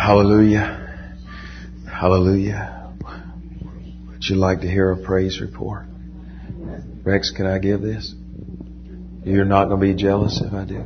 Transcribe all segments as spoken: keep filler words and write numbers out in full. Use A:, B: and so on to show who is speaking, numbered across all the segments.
A: Hallelujah. Hallelujah. Would you like to hear a praise report? Rex, can I give this? You're not going to be jealous if I do.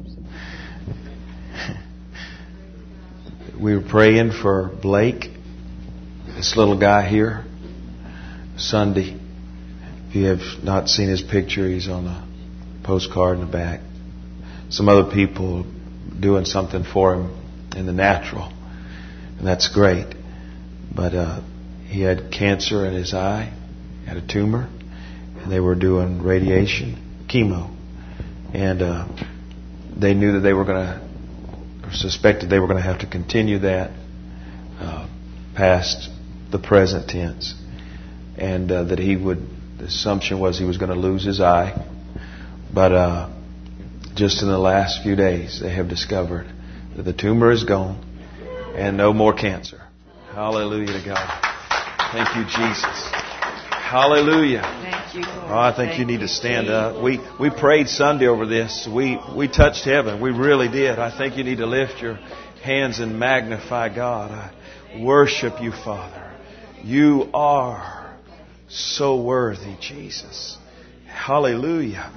A: We were praying for Blake, this little guy here, Sunday. If you have not seen his picture, he's on a postcard in the back. Some other people doing something for him in the natural, and that's great. But uh, he had cancer in his eye, had a tumor, and they were doing radiation, chemo, and uh, they knew that they were going to, or suspected they were going to have to continue that uh, past the present tense, and uh, that he would. The assumption was he was going to lose his eye, but uh, just in the last few days, they have discovered that the tumor is gone and no more cancer. Hallelujah to God. Thank you, Jesus. Hallelujah.
B: Thank you, Lord.
A: Oh, I think
B: Thank
A: you need
B: you,
A: to stand
B: Jesus.
A: up. We we prayed Sunday over this. We we touched heaven. We really did. I think you need to lift your hands and magnify God. I worship you, Father. You are so worthy, Jesus. Hallelujah.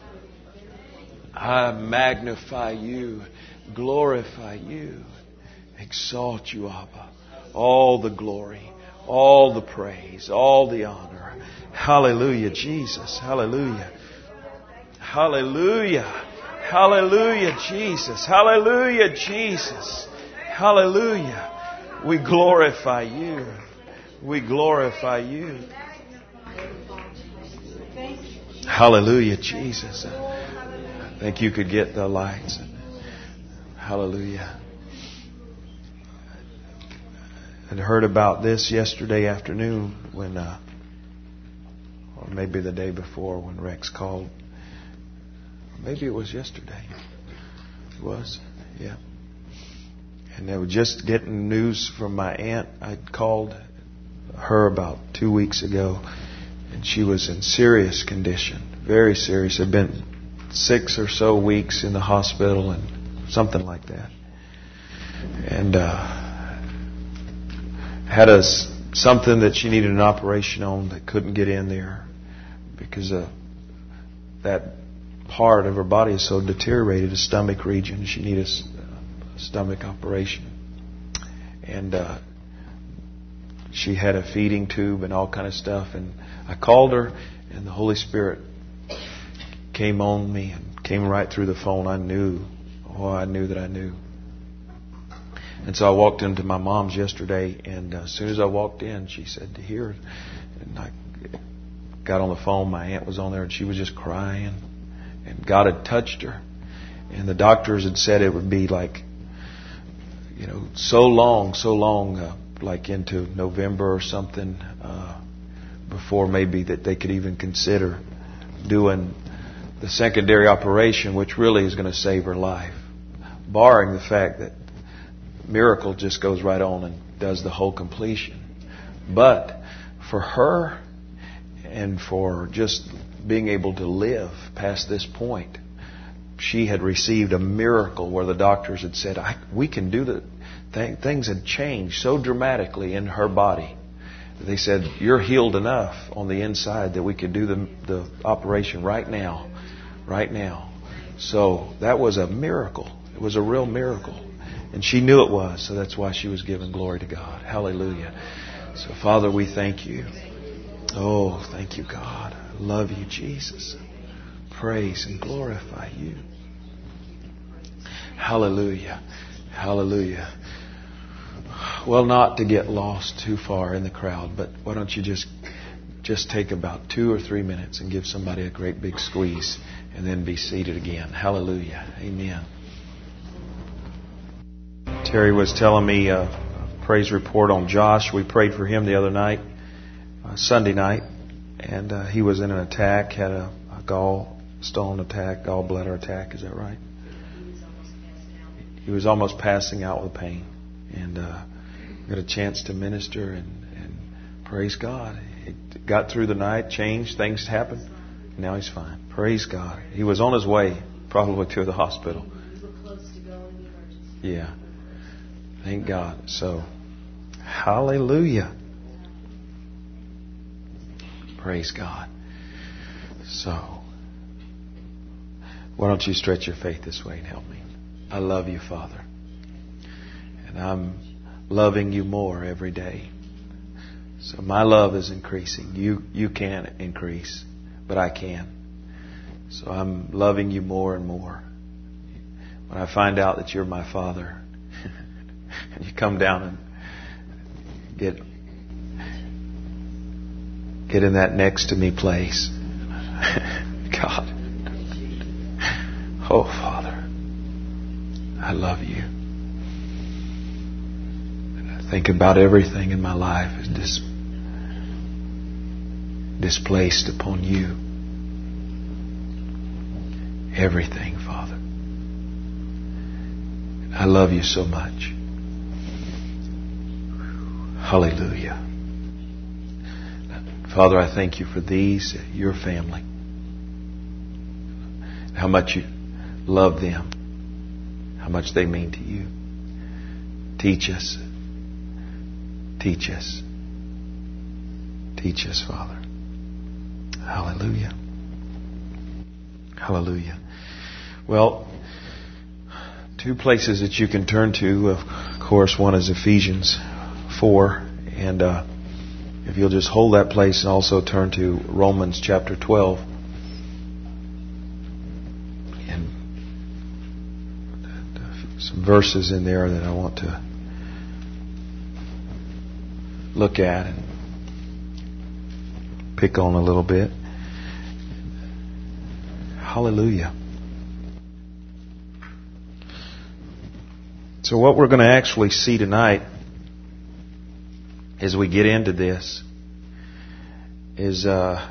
A: I magnify you, glorify you, exalt you, Abba. All the glory, all the praise, all the honor. Hallelujah, Jesus. Hallelujah. Hallelujah. Hallelujah, Jesus. Hallelujah, Jesus. Hallelujah. We glorify you. We glorify you. Hallelujah, Jesus. I think you could get the lights. Hallelujah. I'd heard about this yesterday afternoon when, uh, or maybe the day before when Rex called. Maybe it was yesterday. It was, yeah. And they were just getting news from my aunt. I'd called her about two weeks ago, and she was in serious condition, very serious. Had been six or so weeks in the hospital and something like that, and uh, had a something that she needed an operation on that couldn't get in there because uh, that part of her body is so deteriorated, the stomach region. She needed a stomach operation, and uh, she had a feeding tube and all kind of stuff. And I called her, and the Holy Spirit came on me and came right through the phone. I knew, oh, I knew that I knew. And so I walked into my mom's yesterday, and uh, as soon as I walked in, she said to hear, and I got on the phone. My aunt was on there, and she was just crying, and God had touched her, and the doctors had said it would be like, you know, so long, so long. Uh, like into November or something, uh, before maybe that they could even consider doing the secondary operation, which really is going to save her life, barring the fact that miracle just goes right on and does the whole completion. But for her and for just being able to live past this point, she had received a miracle where the doctors had said, I, we can do the th- things had changed so dramatically in her body. They said, you're healed enough on the inside that we could do the, the operation right now, right now. So that was a miracle. It was a real miracle. And she knew it was, so that's why she was giving glory to God. Hallelujah. So Father, we thank you. Oh, thank you, God. I love you, Jesus. Praise and glorify you. Hallelujah. Hallelujah. Well, not to get lost too far in the crowd, but why don't you just just take about two or three minutes and give somebody a great big squeeze and then be seated again. Hallelujah. Amen. Terry was telling me a praise report on Josh. We prayed for him the other night, uh, Sunday night, and uh, he was in an attack, had a, a gallstone attack, gallbladder attack. Is that right? He was almost passing out with pain, and uh, got a chance to minister and, and praise God. He got through the night, changed, things happened. Now he's fine. Praise God. He was on his way probably to the hospital. Yeah. Thank God. So, hallelujah. Praise God. So, why don't you stretch your faith this way and help me? I love you, Father. And I'm loving you more every day. So my love is increasing. You you can't increase, but I can. So I'm loving you more and more. When I find out that you're my Father, and you come down and get get in that next to me place. God. Oh, Father, I love you. And I think about everything in my life is dis- displaced upon you. Everything, Father. I love you so much. Hallelujah. Father, I thank you for these, your family. How much you love them. How much they mean to you. Teach us. Teach us. Teach us, Father. Hallelujah. Hallelujah. Well, two places that you can turn to, of course, one is Ephesians four, and uh, if you'll just hold that place and also turn to Romans chapter twelve. And some verses in there that I want to look at and pick on a little bit. Hallelujah. So what we're going to actually see tonight as we get into this is uh,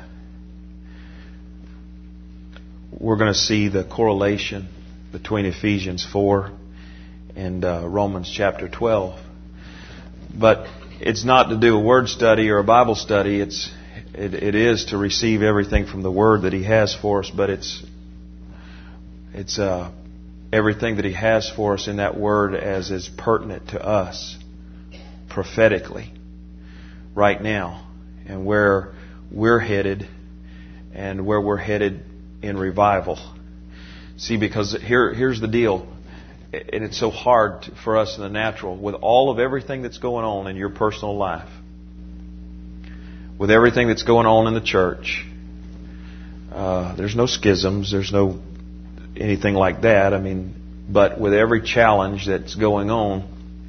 A: we're going to see the correlation between Ephesians four and uh, Romans chapter twelve. But it's not to do a word study or a Bible study. It's it, it is to receive everything from the Word that He has for us. But it's it's uh, everything that He has for us in that Word as is pertinent to us prophetically right now, and where we're headed, and where we're headed in revival. See, because here here's the deal. And it's so hard for us in the natural, with all of everything that's going on in your personal life, with everything that's going on in the church. Uh, there's no schisms, there's no anything like that. I mean, but with every challenge that's going on,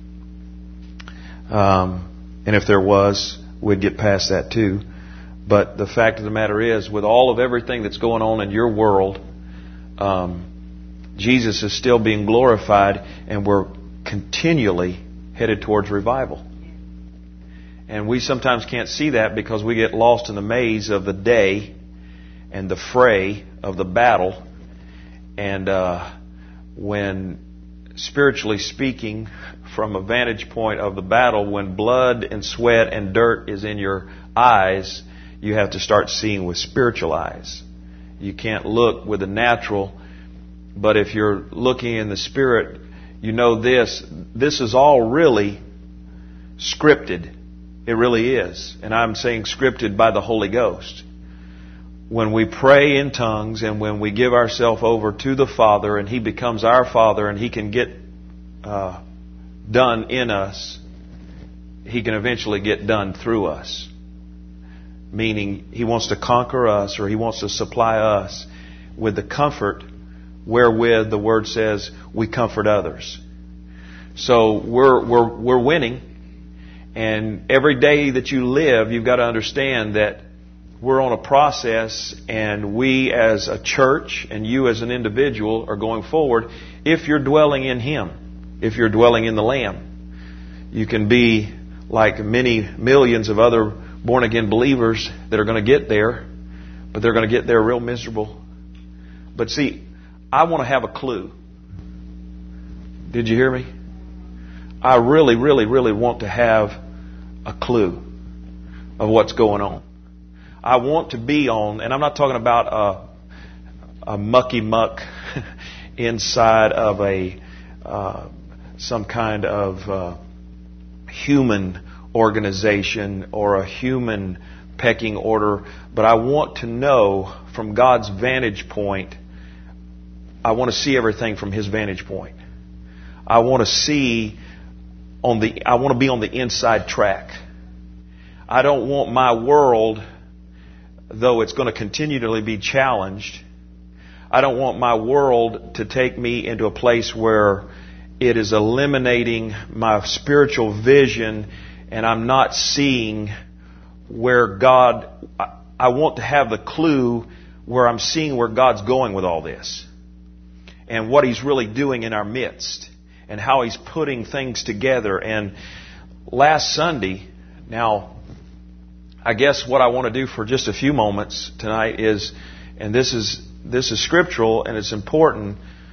A: um, and if there was, we'd get past that too. But the fact of the matter is, with all of everything that's going on in your world, um, Jesus is still being glorified, and we're continually headed towards revival. And we sometimes can't see that because we get lost in the maze of the day and the fray of the battle. And uh, when, spiritually speaking, from a vantage point of the battle, when blood and sweat and dirt is in your eyes, you have to start seeing with spiritual eyes. You can't look with the natural. But if you're looking in the Spirit, you know this. This is all really scripted. It really is. And I'm saying scripted by the Holy Ghost. When we pray in tongues and when we give ourselves over to the Father and He becomes our Father and He can get uh, done in us, He can eventually get done through us. Meaning He wants to conquer us, or He wants to supply us with the comfort wherewith the Word says we comfort others. So we're we're we're winning, and every day that you live, you've got to understand that we're on a process, and we as a church and you as an individual are going forward. If you're dwelling in Him, if you're dwelling in the Lamb, you can be like many millions of other born again believers that are going to get there, but they're going to get there real miserable. But see, I want to have a clue. Did you hear me? I really, really, really want to have a clue of what's going on. I want to be on, and I'm not talking about a, a mucky muck inside of a uh, some kind of uh, human organization or a human pecking order, but I want to know from God's vantage point. I want to see everything from His vantage point. I want to see on the, I want to be on the inside track. I don't want my world, though it's going to continually be challenged, I don't want my world to take me into a place where it is eliminating my spiritual vision and I'm not seeing where God, I want to have the clue where I'm seeing where God's going with all this and what He's really doing in our midst and how He's putting things together. And last Sunday, now, I guess what I want to do for just a few moments tonight is, and this is this is scriptural and it's important,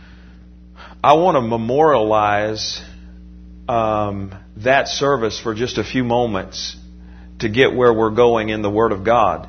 A: I want to memorialize um, that service for just a few moments to get where we're going in the Word of God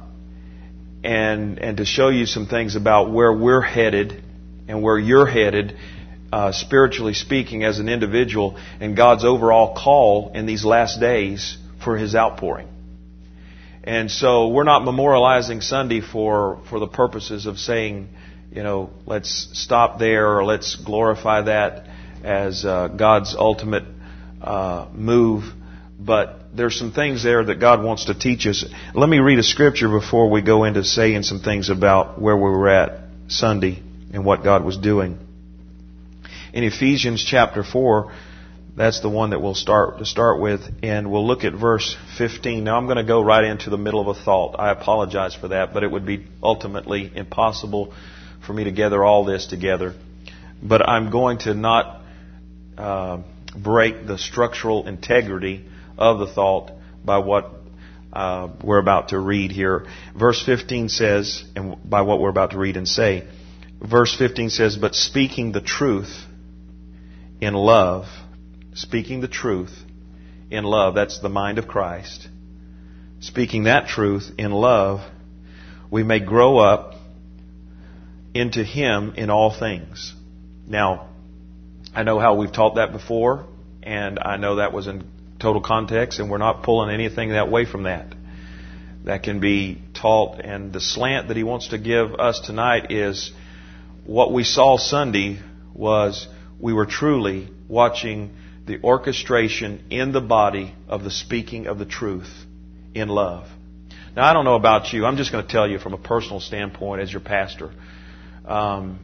A: and and to show you some things about where we're headed and where you're headed, uh, spiritually speaking, as an individual, and God's overall call in these last days for His outpouring. And so we're not memorializing Sunday for, for the purposes of saying, you know, let's stop there or let's glorify that as uh, God's ultimate uh, move. But there's some things there that God wants to teach us. Let me read a scripture before we go into saying some things about where we were at Sunday and what God was doing. In Ephesians chapter four, that's the one that we'll start to start with, and we'll look at verse fifteen. Now I'm going to go right into the middle of a thought. I apologize for that, but it would be ultimately impossible for me to gather all this together. But I'm going to not uh, break the structural integrity of the thought by what uh, we're about to read here. Verse fifteen says, and by what we're about to read and say, verse fifteen says, but speaking the truth in love, speaking the truth in love, that's the mind of Christ. Speaking that truth in love, we may grow up into Him in all things. Now, I know how we've taught that before, and I know that was in total context, and we're not pulling anything that way from that. That can be taught, and the slant that He wants to give us tonight is what we saw Sunday was we were truly watching the orchestration in the body of the speaking of the truth in love. Now, I don't know about you. I'm just going to tell you from a personal standpoint as your pastor. Um,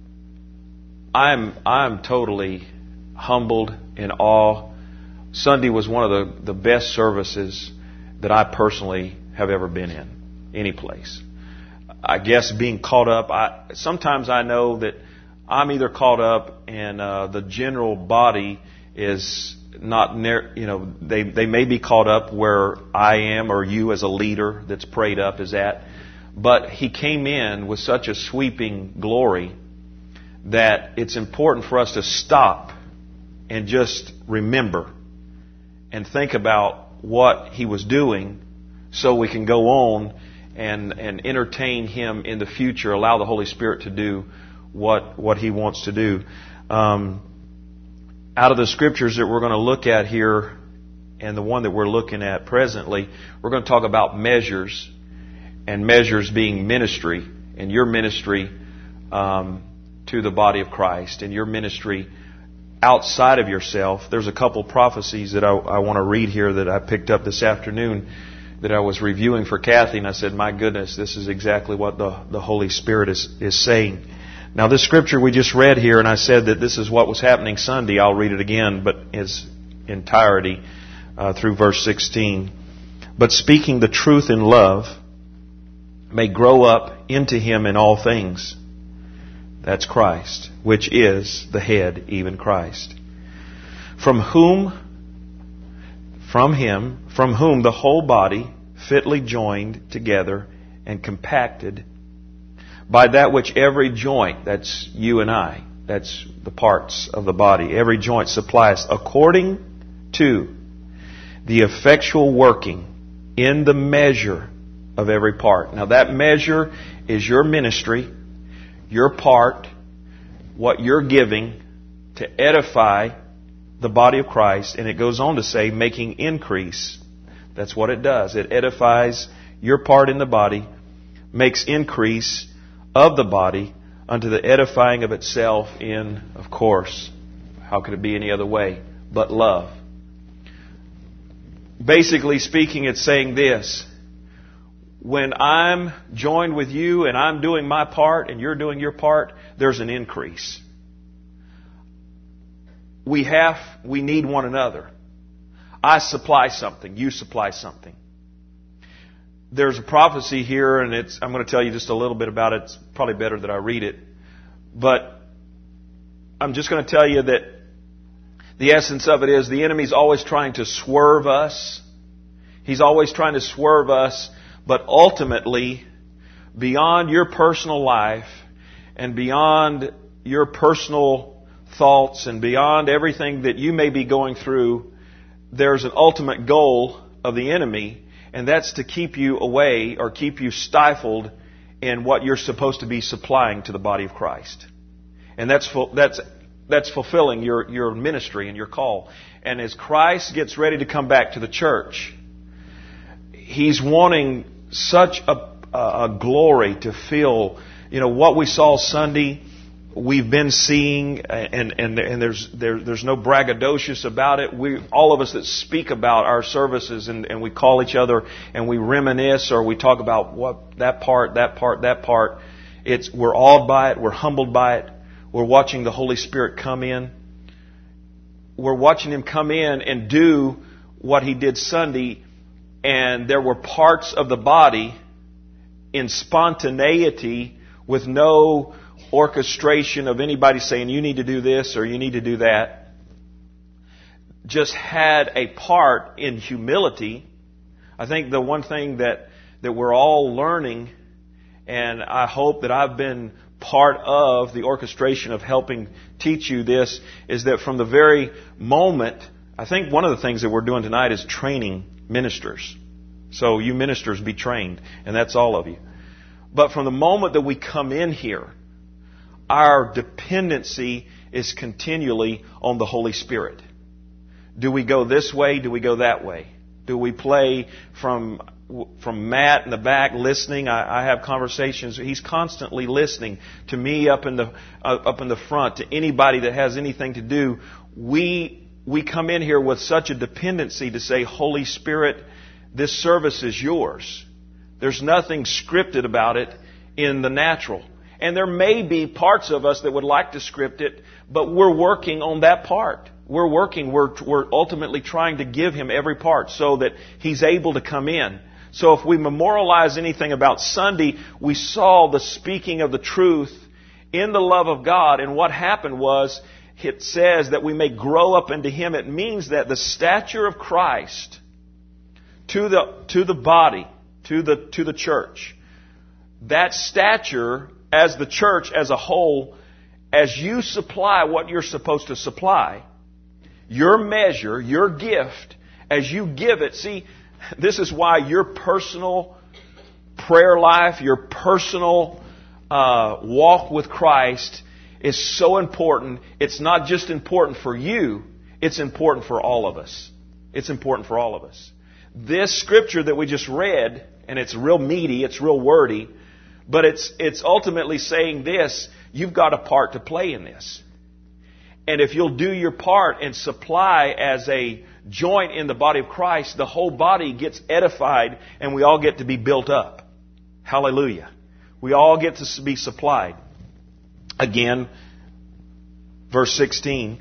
A: I'm I'm totally humbled, in awe. Sunday was one of the, the best services that I personally have ever been in, any place. I guess being caught up, I, sometimes I know that I'm either caught up and uh, the general body is not near, you know, they, they may be caught up where I am or you as a leader that's prayed up is at. But He came in with such a sweeping glory that it's important for us to stop and just remember and think about what He was doing so we can go on and, and entertain Him in the future, allow the Holy Spirit to do what what He wants to do. Um, out of the scriptures that we're going to look at here, and the one that we're looking at presently, we're going to talk about measures, and measures being ministry, and your ministry um, to the body of Christ, and your ministry outside of yourself. There's a couple prophecies that I, I want to read here that I picked up this afternoon that I was reviewing for Kathy, and I said, my goodness, this is exactly what the, the Holy Spirit is, is saying. Now, this scripture we just read here, and I said that this is what was happening Sunday. I'll read it again, but its entirety uh, through verse sixteen. But speaking the truth in love may grow up into Him in all things. That's Christ, which is the head, even Christ. From whom, from Him, from whom the whole body, fitly joined together and compacted by that which every joint, that's you and I, that's the parts of the body, every joint supplies according to the effectual working in the measure of every part. Now that measure is your ministry, your part, what you're giving to edify the body of Christ, and it goes on to say, making increase. That's what it does. It edifies your part in the body, makes increase of the body unto the edifying of itself in, of course, how could it be any other way, but love. Basically speaking, it's saying this: when I'm joined with you and I'm doing my part and you're doing your part, there's an increase. We have, we need one another. I supply something, you supply something. There's a prophecy here, and it's, I'm going to tell you just a little bit about it. It's probably better that I read it. But I'm just going to tell you that the essence of it is the enemy's always trying to swerve us. He's always trying to swerve us, but ultimately, beyond your personal life and beyond your personal thoughts and beyond everything that you may be going through, there's an ultimate goal of the enemy, and that's to keep you away or keep you stifled in what you're supposed to be supplying to the body of Christ. And that's that's that's fulfilling your, your ministry and your call. And as Christ gets ready to come back to the church, He's wanting such a, a glory to fill, you know, what we saw Sunday. We've been seeing, and and and there's there, there's no braggadocious about it. We, all of us that speak about our services, and, and we call each other and we reminisce, or we talk about what that part, that part, that part. It's we're awed by it. We're humbled by it. We're watching the Holy Spirit come in. We're watching Him come in and do what He did Sunday, and there were parts of the body in spontaneity with no orchestration of anybody saying you need to do this or you need to do that. Just had a part in humility. I think the one thing that, that we're all learning, and I hope that I've been part of the orchestration of helping teach you this, is that from the very moment, I think one of the things that we're doing tonight is training ministers. So you ministers be trained, and that's all of you. But from the moment that we come in here, our dependency is continually on the Holy Spirit. Do we go this way? Do we go that way? Do we play from from Matt in the back listening? I, I have conversations. He's constantly listening to me up in the uh, up in the front, to anybody that has anything to do. We we come in here with such a dependency to say, Holy Spirit, this service is yours. There's nothing scripted about it in the natural. And there may be parts of us that would like to script it, but we're working on that part. We're working, we're, we're ultimately trying to give Him every part so that He's able to come in. So if we memorialize anything about Sunday, we saw the speaking of the truth in the love of God. And what happened was, it says that we may grow up into Him. It means that the stature of Christ to the, to the body, to the, to the church, that stature as the church as a whole, as you supply what you're supposed to supply, your measure, your gift, as you give it. See, this is why your personal prayer life, your personal uh, walk with Christ is so important. It's not just important for you, it's important for all of us. It's important for all of us. This scripture that we just read, and it's real meaty, it's real wordy, but it's it's ultimately saying this: you've got a part to play in this. And if you'll do your part and supply as a joint in the body of Christ, the whole body gets edified and we all get to be built up. Hallelujah. We all get to be supplied. Again, verse sixteen.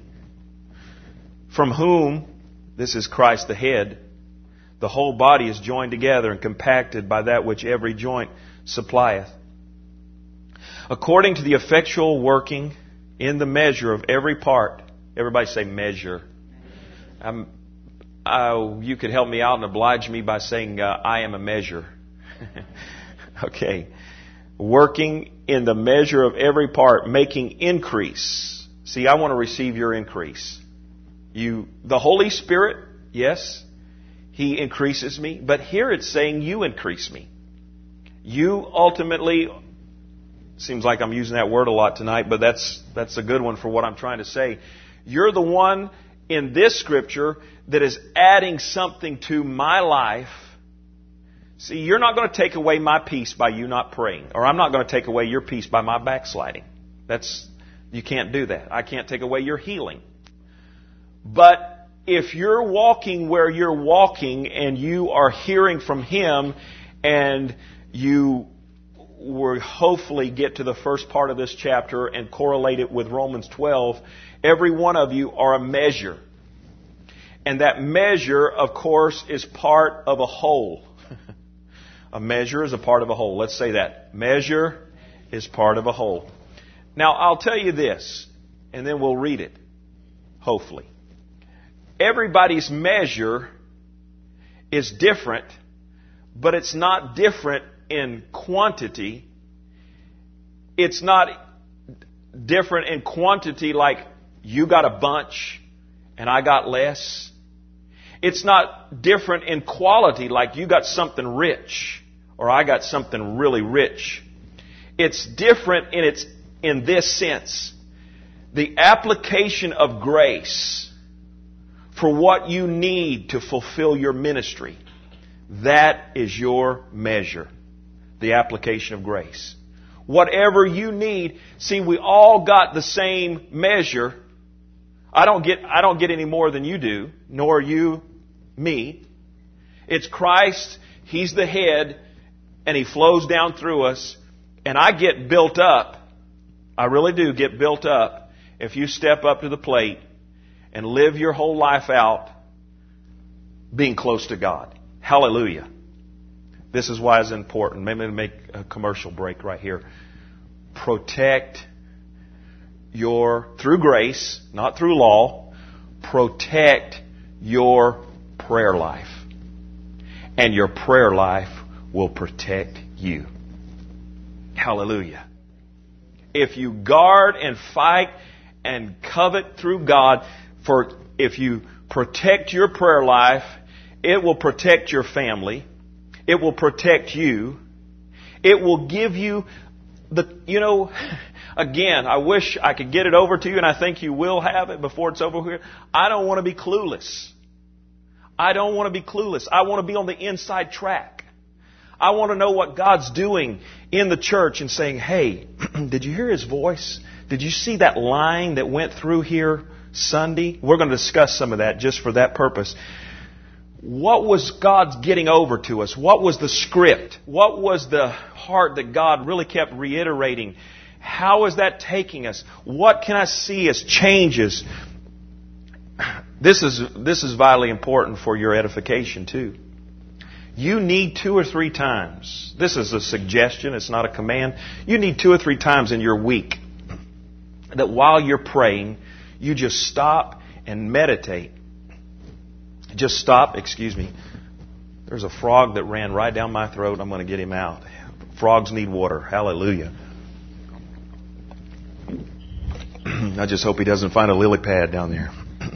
A: From whom, this is Christ the head, the whole body is joined together and compacted by that which every joint supplieth, according to the effectual working in the measure of every part. Everybody say measure. Um, uh, you could help me out and oblige me by saying uh, I am a measure. Okay. Working in the measure of every part, making increase. See, I want to receive your increase. You, the Holy Spirit, yes, He increases me, but here it's saying you increase me. You ultimately, seems like I'm using that word a lot tonight, but that's that's a good one for what I'm trying to say. You're the one in this Scripture that is adding something to my life. See, you're not going to take away my peace by you not praying. Or I'm not going to take away your peace by my backsliding. That's, you can't do that. I can't take away your healing. But if you're walking where you're walking and you are hearing from Him and you will hopefully get to the first part of this chapter and correlate it with Romans twelve, every one of you are a measure. And that measure, of course, is part of a whole. A measure is a part of a whole. Let's say that. Measure is part of a whole. Now, I'll tell you this, and then we'll read it, hopefully. Everybody's measure is different, but it's not different in quantity. It's not different in quantity like you got a bunch and I got less. It's not different in quality like you got something rich or I got something really rich. It's different in its in this sense. The application of grace for what you need to fulfill your ministry. That is your measure. The application of grace. Whatever you need. See, we all got the same measure. I don't get, I don't get any more than you do, nor you, me. It's Christ. He's the head, and He flows down through us. And I get built up. I really do get built up if you step up to the plate and live your whole life out being close to God. Hallelujah. This is why it's important. Maybe I'll make a commercial break right here. Protect your, through grace, not through law, protect your prayer life. And your prayer life will protect you. Hallelujah. If you guard and fight and covet through God, for if you protect your prayer life, it will protect your family. It will protect you. It will give you the, you know, again, I wish I could get it over to you, and I think you will have it before it's over here. I don't want to be clueless. I don't want to be clueless. I want to be on the inside track. I want to know what God's doing in the church and saying, hey, did you hear His voice? Did you see that line that went through here Sunday? We're going to discuss some of that just for that purpose. What was God getting over to us? What was the script? What was the heart that God really kept reiterating? How is that taking us? What can I see as changes? This is, this is vitally important for your edification too. You need two or three times. This is a suggestion. It's not a command. You need two or three times in your week that while you're praying, you just stop and meditate. Just stop, excuse me. There's a frog that ran right down my throat. I'm going to get him out. Frogs need water. Hallelujah. I just hope he doesn't find a lily pad down there.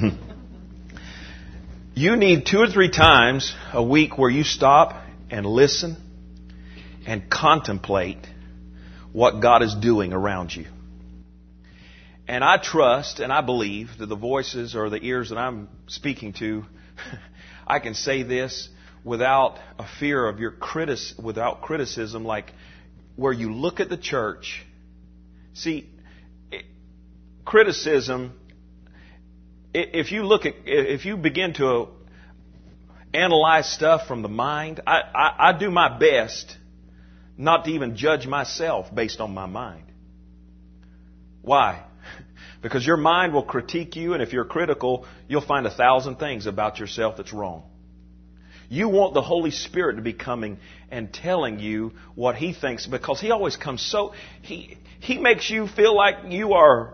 A: You need two or three times a week where you stop and listen and contemplate what God is doing around you. And I trust and I believe that the voices or the ears that I'm speaking to, I can say this without a fear of your critic, without criticism, like where you look at the church. See, it, criticism, if you look at, if you begin to analyze stuff from the mind, I, I, I do my best not to even judge myself based on my mind. Why? Because your mind will critique you, and if you're critical, you'll find a thousand things about yourself that's wrong. You want the Holy Spirit to be coming and telling you what He thinks, because He always comes so, He, He makes you feel like you are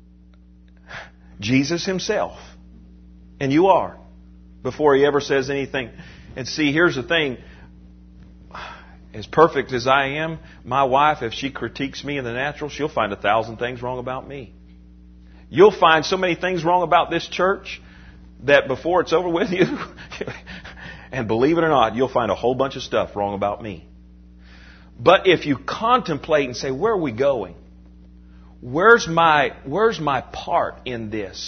A: Jesus Himself. And you are. Before He ever says anything. And see, here's the thing. As perfect as I am, my wife, if she critiques me in the natural, she'll find a thousand things wrong about me. You'll find so many things wrong about this church that before it's over with you, and believe it or not, you'll find a whole bunch of stuff wrong about me. But if you contemplate and say, where are we going? Where's my, where's my part in this?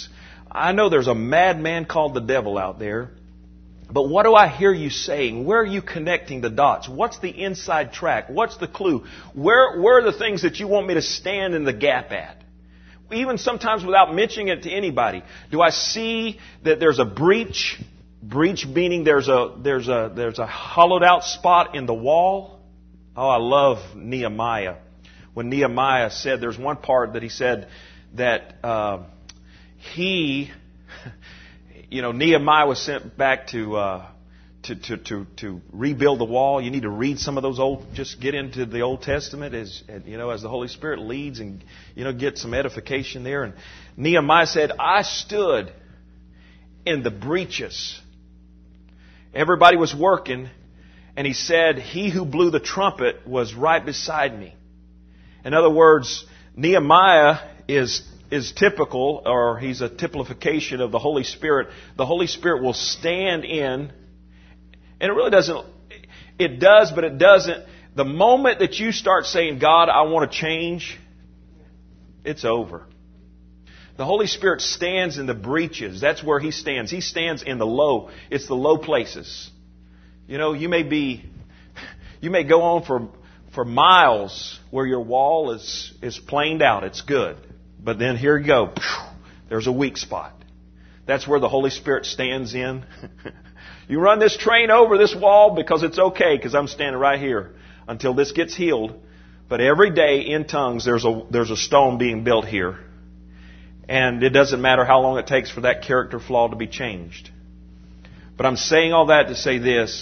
A: I know there's a madman called the devil out there. But what do I hear you saying? Where are you connecting the dots? What's the inside track? What's the clue? Where, where are the things that you want me to stand in the gap at? Even sometimes without mentioning it to anybody. Do I see that there's a breach? Breach meaning there's a, there's a, there's a hollowed out spot in the wall. Oh, I love Nehemiah. When Nehemiah said, there's one part that he said that uh, he, you know, Nehemiah was sent back to, uh, to to to to rebuild the wall. You need to read some of those old. Just get into the Old Testament as you know, as the Holy Spirit leads, and you know, get some edification there. And Nehemiah said, "I stood in the breaches." Everybody was working, and he said, "He who blew the trumpet was right beside me." In other words, Nehemiah is is typical, or he's a typification of the Holy Spirit. The Holy Spirit will stand in, and it really doesn't, it does, but it doesn't. The moment that you start saying, "God, I want to change," it's over. The Holy Spirit stands in the breaches. That's where He stands. He stands in the low. It's the low places. You know, you may be, you may go on for, for miles where your wall is, is planed out. It's good. But then here you go. There's a weak spot. That's where the Holy Spirit stands in. You run this train over this wall because it's okay, because I'm standing right here until this gets healed. But every day in tongues, there's a, there's a stone being built here. And it doesn't matter how long it takes for that character flaw to be changed. But I'm saying all that to say this.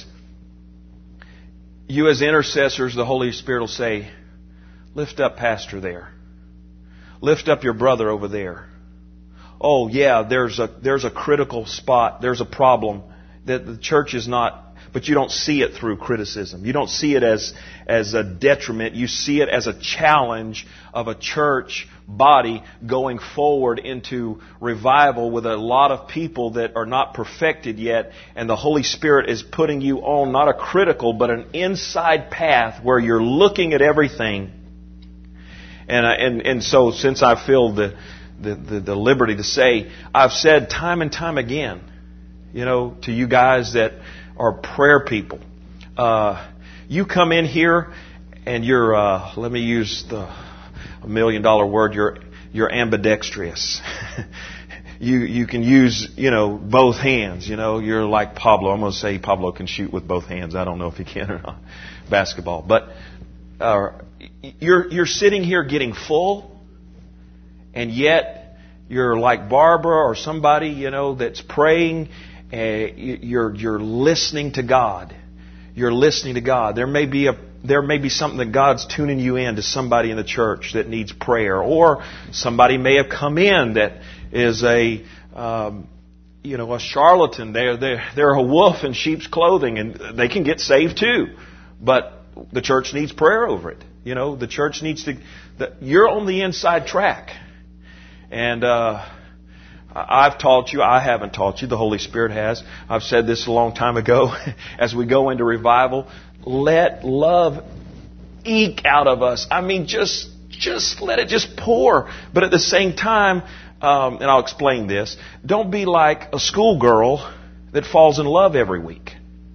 A: You as intercessors, the Holy Spirit will say, lift up pastor there. Lift up your brother over there. Oh yeah, there's a, there's a critical spot. There's a problem that the church is not, but you don't see it through criticism. You don't see it as, as a detriment. You see it as a challenge of a church body going forward into revival with a lot of people that are not perfected yet. And the Holy Spirit is putting you on not a critical, but an inside path where you're looking at everything. And, and, and so since I feel the, the, the, the liberty to say, I've said time and time again, you know, to you guys that are prayer people, uh, you come in here and you're, uh, let me use the a million dollar word, you're, you're ambidextrous. you, you can use, you know, both hands, you know, you're like Pablo. I'm going to say Pablo can shoot with both hands. I don't know if he can or not. Basketball. But, uh, you're, you're sitting here getting full, and yet you're like Barbara or somebody, you know, that's praying. Uh, you're, you're listening to God. You're listening to God. There may be a, there may be something that God's tuning you in to somebody in the church that needs prayer, or somebody may have come in that is a, um, you know, a charlatan. They're, they're, they're a wolf in sheep's clothing, and they can get saved too. But the church needs prayer over it. You know, the church needs to, the, you're on the inside track. And, uh, I've taught you, I haven't taught you, the Holy Spirit has. I've said this a long time ago. As we go into revival, let love eke out of us. I mean, just, just let it just pour. But at the same time, um, and I'll explain this, don't be like a schoolgirl that falls in love every week.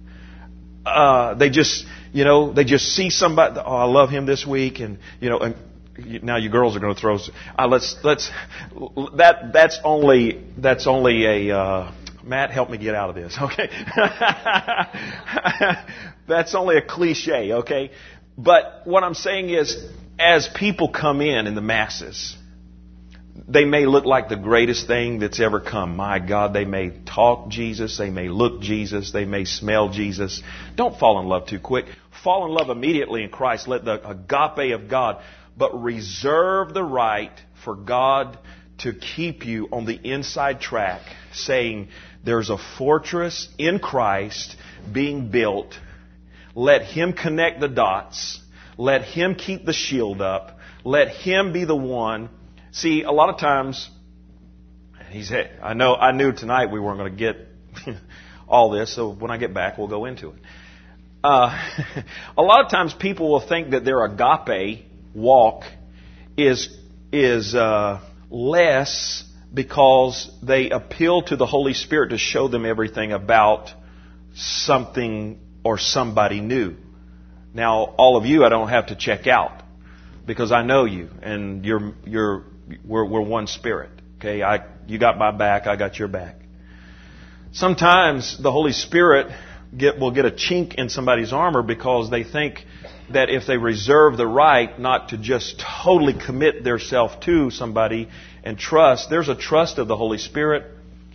A: Uh, they just, you know, they just see somebody, oh, I love him this week, and, you know, and now you girls are going to throw. Uh, let's let's that that's only that's only a uh, Matt. Help me get out of this, okay? That's only a cliche, okay? But what I'm saying is, as people come in in the masses, they may look like the greatest thing that's ever come. My God, they may talk Jesus, they may look Jesus, they may smell Jesus. Don't fall in love too quick. Fall in love immediately in Christ. Let the agape of God. But reserve the right for God to keep you on the inside track, saying there's a fortress in Christ being built. Let Him connect the dots. Let Him keep the shield up. Let Him be the one. See, a lot of times, he said, I know, I knew tonight we weren't going to get all this, so when I get back, we'll go into it. Uh, a lot of times people will think that their agape walk is is uh, less because they appeal to the Holy Spirit to show them everything about something or somebody new. Now, all of you, I don't have to check out because I know you, and you're you're we're, we're one spirit. Okay, I you got my back, I got your back. Sometimes the Holy Spirit get will get a chink in somebody's armor because they think that if they reserve the right not to just totally commit theirself to somebody and trust, there's a trust of the Holy Spirit,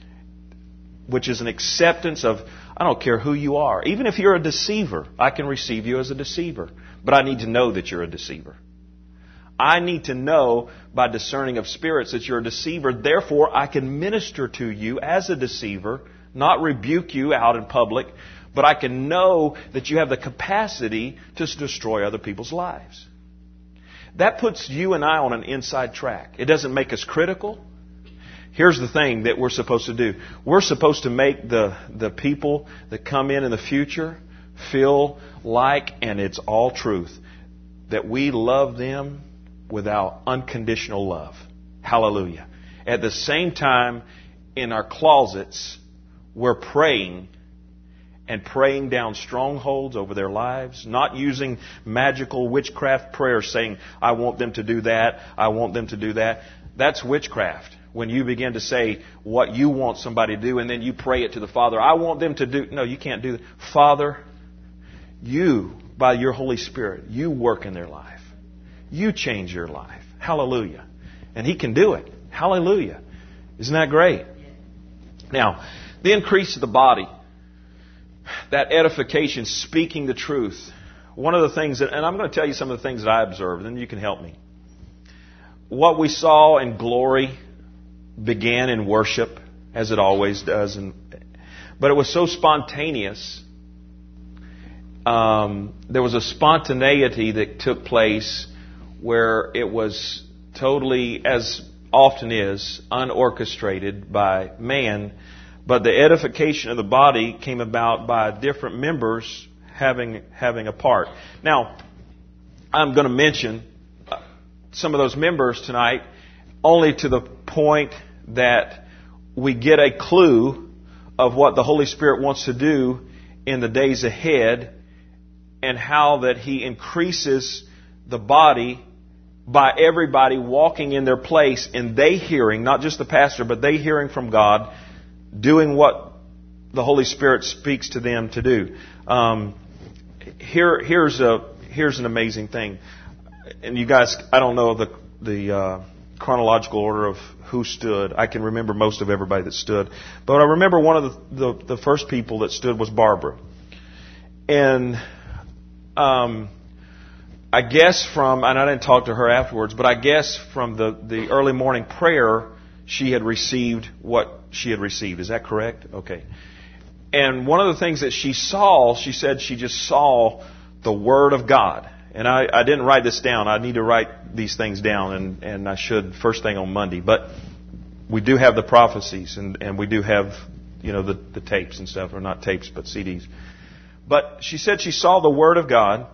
A: which is an acceptance of, I don't care who you are. Even if you're a deceiver, I can receive you as a deceiver. But I need to know that you're a deceiver. I need to know by discerning of spirits that you're a deceiver. Therefore, I can minister to you as a deceiver, not rebuke you out in public, but I can know that you have the capacity to destroy other people's lives. That puts you and I on an inside track. It doesn't make us critical. Here's the thing that we're supposed to do. We're supposed to make the, the people that come in in the future feel like, and it's all truth, that we love them without unconditional love. Hallelujah. At the same time, in our closets, we're praying and praying down strongholds over their lives, not using magical witchcraft prayers saying, I want them to do that, I want them to do that. That's witchcraft. When you begin to say what you want somebody to do and then you pray it to the Father, I want them to do... No, you can't do that. Father, you, by your Holy Spirit, you work in their life. You change your life. Hallelujah. And He can do it. Hallelujah. Isn't that great? Now, the increase of the body, that edification, speaking the truth. One of the things that, and I'm going to tell you some of the things that I observed, and you can help me. What we saw in glory began in worship, as it always does, and but it was so spontaneous. Um, there was a spontaneity that took place where it was totally, as often is, unorchestrated by man. But the edification of the body came about by different members having having a part. Now, I'm going to mention some of those members tonight only to the point that we get a clue of what the Holy Spirit wants to do in the days ahead and how that He increases the body by everybody walking in their place and they hearing, not just the pastor, but they hearing from God, doing what the Holy Spirit speaks to them to do. Um, here, here's a here's an amazing thing, and you guys, I don't know the the uh, chronological order of who stood. I can remember most of everybody that stood, but I remember one of the the, the first people that stood was Barbara, and um, I guess from, and I didn't talk to her afterwards, but I guess from the the early morning prayer, she had received what she had received. Is that correct? Okay. And one of the things that she saw, she said she just saw the Word of God. And I, I didn't write this down. I need to write these things down, and, and I should first thing on Monday. But we do have the prophecies, and, and we do have, you know, the, the tapes and stuff, or not tapes, but C Ds. But she said she saw the Word of God,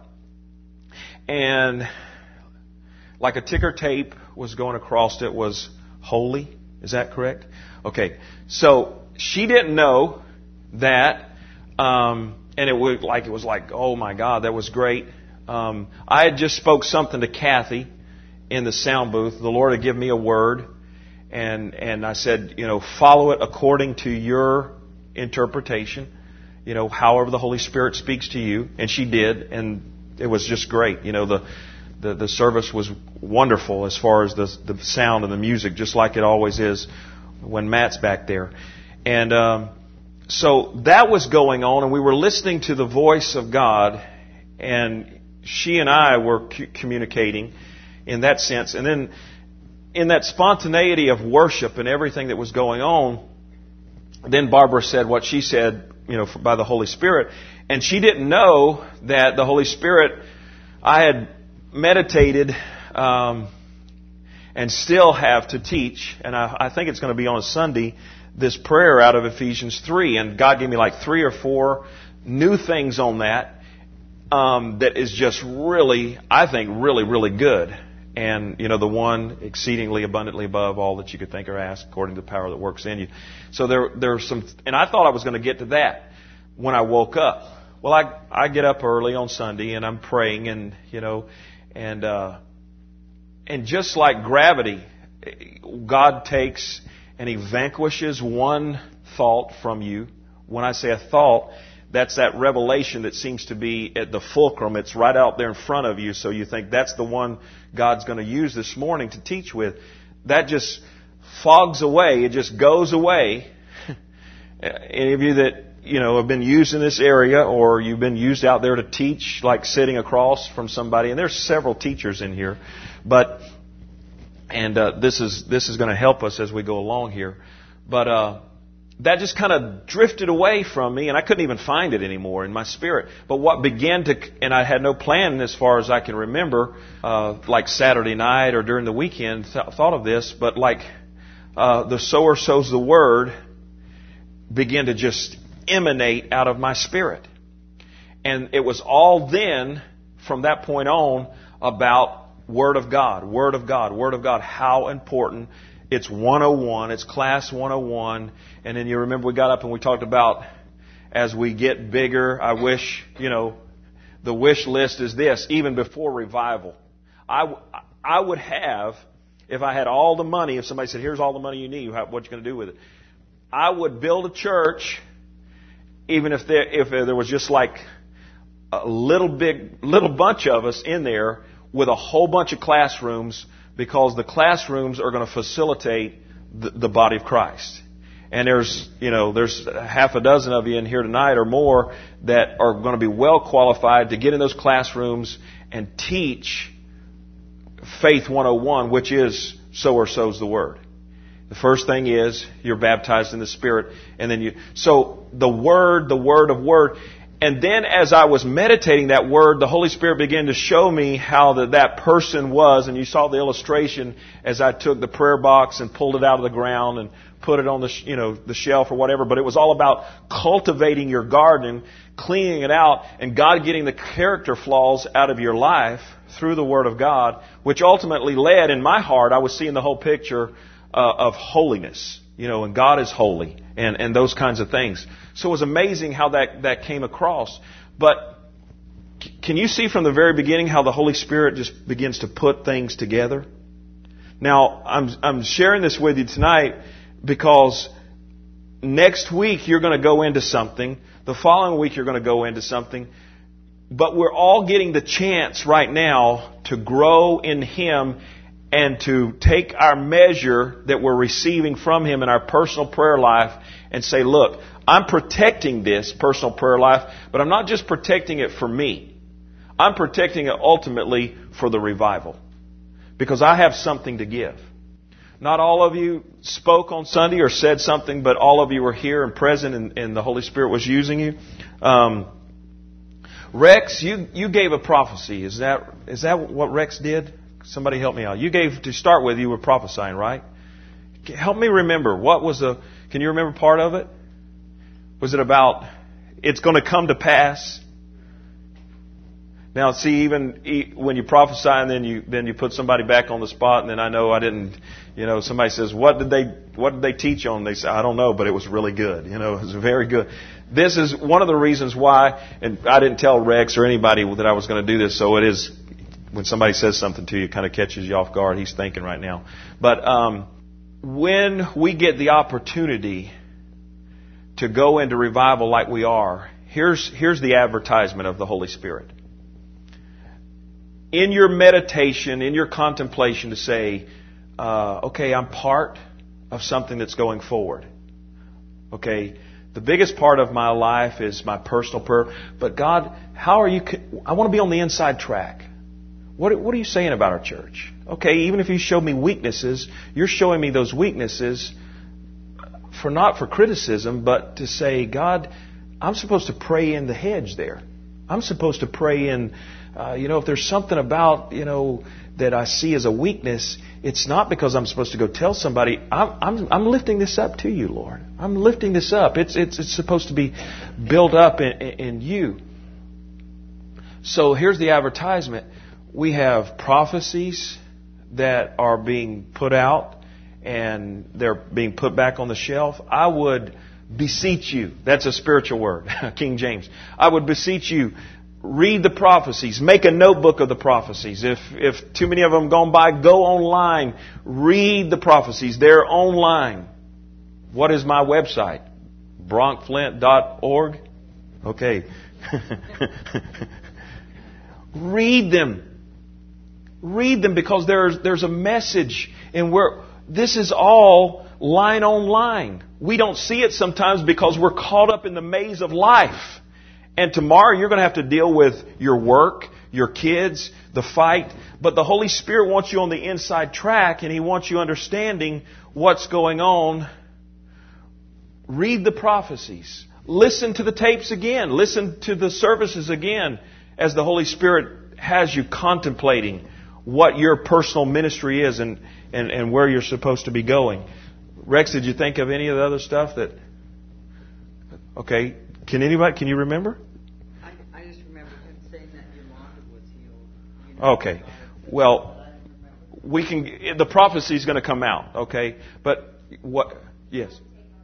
A: and like a ticker tape was going across it was holy. Is that correct? Okay. So she didn't know that, um, and it was like it was like, oh my God, that was great. Um, I had just spoke something to Kathy in the sound booth. The Lord had given me a word, and and I said, you know, follow it according to your interpretation. You know, however the Holy Spirit speaks to you, and she did, and it was just great. You know, the the, the service was wonderful as far as the the sound and the music, just like it always is when Matt's back there, and um, so that was going on, and we were listening to the voice of God, and she and I were c- communicating in that sense. And then in that spontaneity of worship and everything that was going on, then Barbara said what she said, you know, by the Holy Spirit. And she didn't know that the Holy Spirit, I had meditated um, and still have to teach, and I, I think it's going to be on a Sunday, this prayer out of Ephesians three. And God gave me like three or four new things on that. Um, that is just really, I think, really, really good. And, you know, the one exceedingly abundantly above all that you could think or ask according to the power that works in you. So there, there are some, and I thought I was going to get to that when I woke up. Well, I, I get up early on Sunday and I'm praying and, you know, and, uh, and just like gravity, God takes and He vanquishes one thought from you. When I say a thought, that's that revelation that seems to be at the fulcrum. It's right out there in front of you, so you think that's the one God's going to use this morning to teach with. That just fogs away. It just goes away. Any of you that, you know, have been used in this area, or you've been used out there to teach, like sitting across from somebody, and there's several teachers in here, but, and uh, this is this is going to help us as we go along here. But uh that just kind of drifted away from me, and I couldn't even find it anymore in my spirit. But what began to, and I had no plan as far as I can remember, uh, like Saturday night or during the weekend, th- thought of this, but like uh, the sower sows the word began to just emanate out of my spirit. And it was all then, from that point on, about Word of God, Word of God, Word of God, how important. It's one oh one. It's class one oh one. And then you remember we got up and we talked about as we get bigger, I wish, you know, the wish list is this, even before revival. I, I would have, if I had all the money, if somebody said, here's all the money you need, what are you going to do with it? I would build a church, even if there, if there was just like a little big, little bunch of us in there with a whole bunch of classrooms, because the classrooms are going to facilitate the, the body of Christ. And there's, you know, there's half a dozen of you in here tonight or more that are going to be well qualified to get in those classrooms and teach Faith one oh one, which is sower sows the word. The first thing is you're baptized in the Spirit, and then you, so the word, the word of word. And then as I was meditating that word, the Holy Spirit began to show me how that, that person was. And you saw the illustration as I took the prayer box and pulled it out of the ground and put it on the, you know, the shelf or whatever. But it was all about cultivating your garden, cleaning it out, and God getting the character flaws out of your life through the Word of God, which ultimately led in my heart, I was seeing the whole picture uh, of holiness. You know, and God is holy, and, and those kinds of things. So it was amazing how that, that came across. But can you see from the very beginning how the Holy Spirit just begins to put things together? Now, I'm, I'm sharing this with you tonight because next week you're going to go into something. The following week you're going to go into something. But we're all getting the chance right now to grow in Him and to take our measure that we're receiving from Him in our personal prayer life and say, look, I'm protecting this personal prayer life, but I'm not just protecting it for me. I'm protecting it ultimately for the revival, because I have something to give. Not all of you spoke on Sunday or said something, but all of you were here and present, and, and the Holy Spirit was using you. Um, Rex, you, you gave a prophecy. Is that is that what Rex did? Somebody help me out. You gave, to start with, you were prophesying, right? Help me remember. What was the, can you remember part of it? Was it about, it's going to come to pass? Now, see, even when you prophesy and then you, then you put somebody back on the spot, and then I know I didn't, you know, somebody says, what did they, what did they teach on? They say, I don't know, but it was really good. You know, it was very good. This is one of the reasons why, and I didn't tell Rex or anybody that I was going to do this, so it is, when somebody says something to you, it kind of catches you off guard. He's thinking right now. But um, when we get the opportunity to go into revival like we are, here's here's the advertisement of the Holy Spirit. In your meditation, in your contemplation, to say, uh, okay, I'm part of something that's going forward. Okay, the biggest part of my life is my personal prayer. But God, how are you? I want to be on the inside track. What, what are you saying about our church? Okay, even if you show me weaknesses, you're showing me those weaknesses for not for criticism, but to say, God, I'm supposed to pray in the hedge there. I'm supposed to pray in, uh, you know, if there's something about, you know, that I see as a weakness, it's not because I'm supposed to go tell somebody. I'm, I'm, I'm lifting this up to you, Lord. I'm lifting this up. It's, it's, it's supposed to be built up in, in you. So here's the advertisement. We have prophecies, that are being put out and they're being put back on the shelf, I would beseech you. That's a spiritual word, King James. I would beseech you, read the prophecies. Make a notebook of the prophecies. If if too many of them gone by, go online. Read the prophecies. They're online. What is my website? bronk flint dot org. Okay. Read them. Read them because there's there's a message, and we're this is all line on line. We don't see it sometimes because we're caught up in the maze of life. And tomorrow you're going to have to deal with your work, your kids, the fight. But the Holy Spirit wants you on the inside track, and He wants you understanding what's going on. Read the prophecies. Listen to the tapes again. Listen to the services again as the Holy Spirit has you contemplating what your personal ministry is and, and, and where you're supposed to be going. Rex, did you think of any of the other stuff that... Okay. Can anybody, can you remember?
B: I, I just remember him saying that Yolanda was healed. You know,
A: okay. Well, we can, the prophecy is going to come out, okay? But what, yes.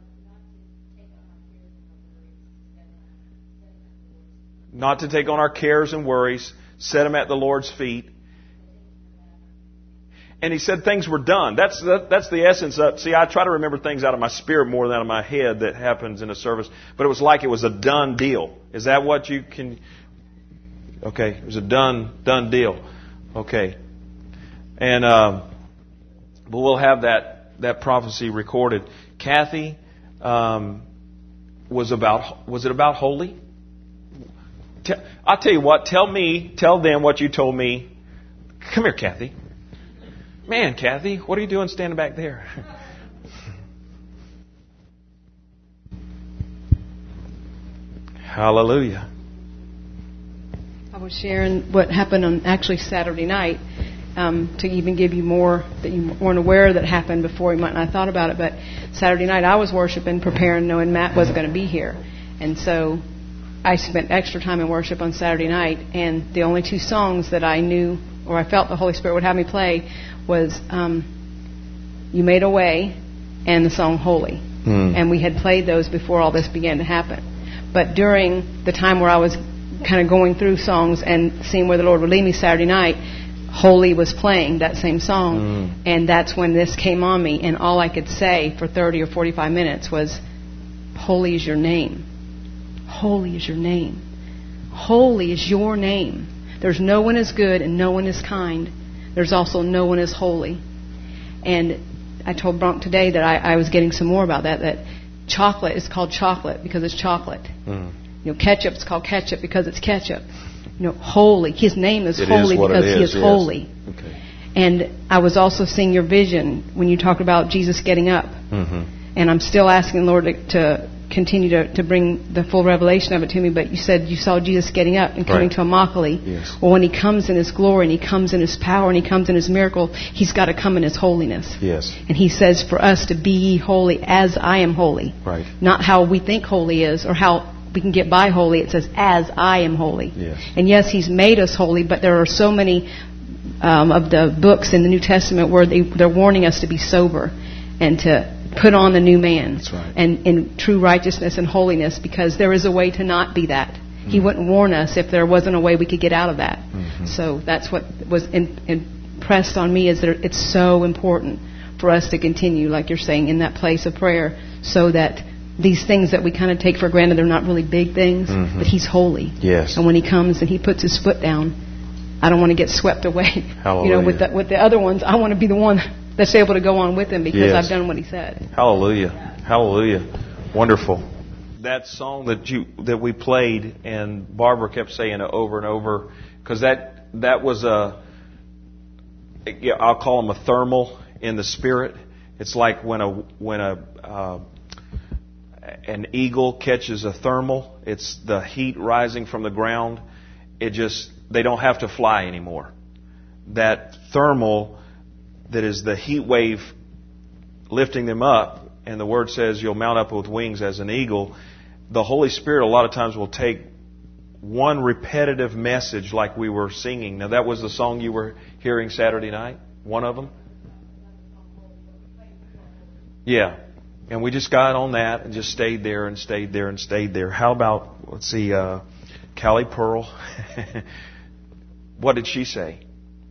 A: Not to take on our cares and worries, set them at the Lord's feet. And he said things were done. That's that, that's the essence of... See, I try to remember things out of my spirit more than out of my head that happens in a service. But it was like it was a done deal. Is that what you can... Okay, it was a done done deal. Okay. And um, but we'll have that, that prophecy recorded. Kathy, um, was about was it about holy? I'll tell you what. Tell me, tell them what you told me. Come here, Kathy. Man, Kathy, what are you doing standing back there? Hallelujah.
C: I was sharing what happened on actually Saturday night um, to even give you more that you weren't aware that happened before. You might not have thought about it, but Saturday night I was worshiping, preparing, knowing Matt wasn't going to be here. And so I spent extra time in worship on Saturday night, and the only two songs that I knew or I felt the Holy Spirit would have me play was um, You Made a Way and the song Holy. Mm. And we had played those before all this began to happen. But during the time where I was kind of going through songs and seeing where the Lord would lead me Saturday night, Holy was playing that same song. Mm. And that's when this came on me. And all I could say for thirty or forty-five minutes was, Holy is your name. Holy is your name. Holy is your name. There's no one is good and no one is kind. There's also no one is holy. And I told Bronk today that I, I was getting some more about that, that chocolate is called chocolate because it's chocolate. Mm. You know, ketchup is called ketchup because it's ketchup. You know, holy. His name is
A: it
C: holy
A: is
C: because
A: is,
C: he is
A: yes.
C: holy.
A: Okay.
C: And I was also seeing your vision when you talked about Jesus getting up. Mm-hmm. And I'm still asking the Lord to, to continue to, to bring the full revelation of it to me, but you said you saw Jesus getting up and coming
A: right.
C: to Immokalee.
A: Yes.
C: Well, when he comes in his glory and he comes in his power and he comes in his miracle, he's got to come in his holiness.
A: Yes.
C: And he says for us to be ye holy as I am holy.
A: Right.
C: Not how we think holy is or how we can get by holy. It says as I am holy.
A: Yes.
C: And yes, he's made us holy, but there are so many um, of the books in the New Testament where they, they're warning us to be sober and to put on the new man.
A: That's right.
C: And in true righteousness and holiness, because there is a way to not be that. Mm-hmm. He wouldn't warn us if there wasn't a way we could get out of that. Mm-hmm. So that's what was in, impressed on me, is that it's so important for us to continue, like you're saying, in that place of prayer, so that these things that we kind of take for granted, they're not really big things, mm-hmm. but he's holy.
A: Yes.
C: And when he comes and he puts his foot down, I don't want to get swept away.
A: Hallelujah.
C: You know, with the, with the other ones, I want to be the one that's able to go on with him because
A: yes.
C: I've done what he said.
A: Hallelujah. Hallelujah. Wonderful. That song that you that we played, and Barbara kept saying it over and over, because that that was a, I'll call them a thermal in the spirit. It's like when a when a uh, an eagle catches a thermal. It's the heat rising from the ground. It just, they don't have to fly anymore. That thermal, that is the heat wave lifting them up, and the Word says you'll mount up with wings as an eagle. The Holy Spirit a lot of times will take one repetitive message like we were singing. Now that was the song you were hearing Saturday night? One of them? Yeah. And we just got on that and just stayed there and stayed there and stayed there. How about, let's see, uh, Callie Pearl? What did she say?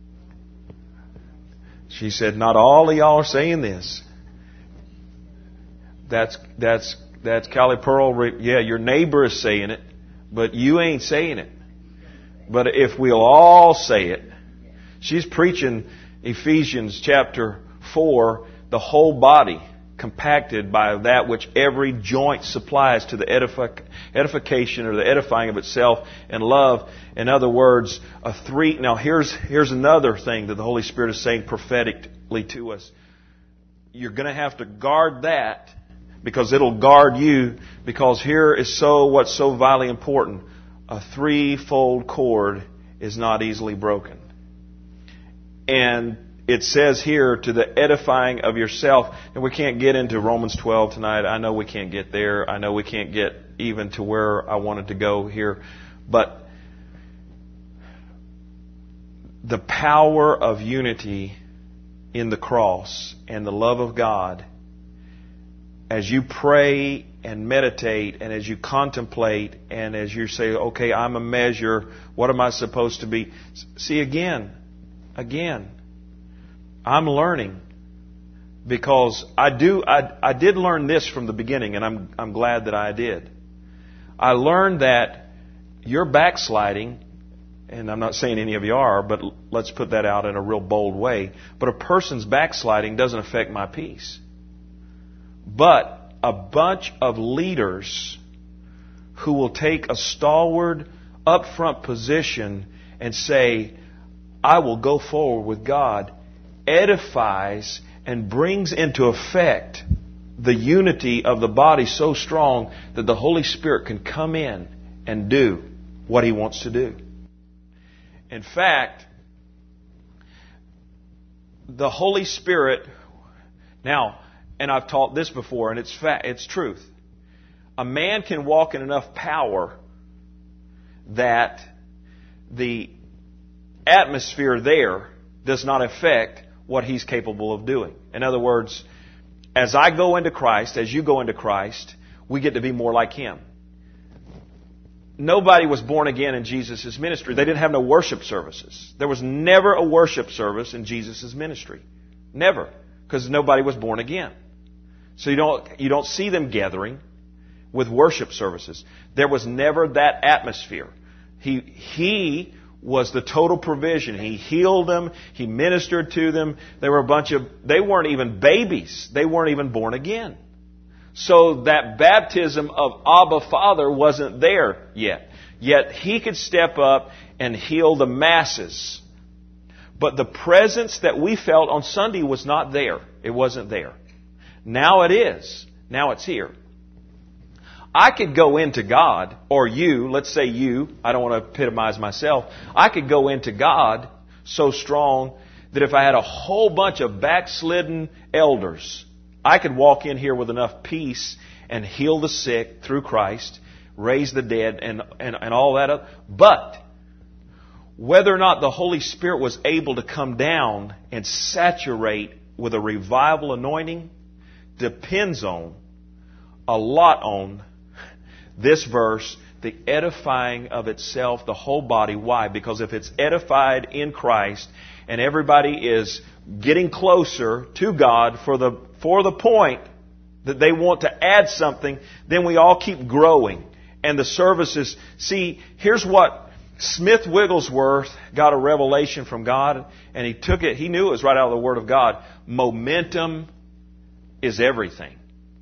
A: She said, not all of y'all are saying this. That's, that's, that's Callie Pearl. Yeah, your neighbor is saying it, but you ain't saying it. But if we'll all say it, she's preaching Ephesians chapter four, the whole body compacted by that which every joint supplies to the edific- edification or the edifying of itself in love. In other words, a three. Now here's here's another thing that the Holy Spirit is saying prophetically to us. You're going to have to guard that because it'll guard you. Because here is so what's so vitally important: a threefold cord is not easily broken. And it says here, to the edifying of yourself. And we can't get into Romans twelve tonight. I know we can't get there. I know we can't get even to where I wanted to go here. But the power of unity in the cross and the love of God, as you pray and meditate and as you contemplate and as you say, okay, I'm a measure, what am I supposed to be? See, again, again, I'm learning because I do. I, I did learn this from the beginning, and I'm I'm glad that I did. I learned that you're backsliding, and I'm not saying any of you are, but let's put that out in a real bold way. But a person's backsliding doesn't affect my peace. But a bunch of leaders who will take a stalwart, upfront position and say, "I will go forward with God," edifies and brings into effect the unity of the body so strong that the Holy Spirit can come in and do what He wants to do. In fact, the Holy Spirit, now, and I've taught this before, and it's fa- it's truth. A man can walk in enough power that the atmosphere there does not affect what he's capable of doing. In other words, as I go into Christ, as you go into Christ, we get to be more like Him. Nobody was born again in Jesus' ministry. They didn't have no worship services. There was never a worship service in Jesus' ministry. Never. Because nobody was born again. So you don't, you don't see them gathering with worship services. There was never that atmosphere. He, he was the total provision. He healed them. He ministered to them. They were a bunch of, they weren't even babies. They weren't even born again. So that baptism of Abba Father wasn't there yet. Yet He could step up and heal the masses. But the presence that we felt on Sunday was not there. It wasn't there. Now it is. Now it's here. I could go into God, or you, let's say you, I don't want to epitomize myself, I could go into God so strong that if I had a whole bunch of backslidden elders, I could walk in here with enough peace and heal the sick through Christ, raise the dead, and, and, and all that. But whether or not the Holy Spirit was able to come down and saturate with a revival anointing depends on, a lot on, this verse, the edifying of itself, the whole body. Why? Because if it's edified in Christ and everybody is getting closer to God for the for the point that they want to add something, then we all keep growing. And the services, see, here's what Smith Wigglesworth got a revelation from God, and he took it, he knew it was right out of the Word of God. Momentum is everything.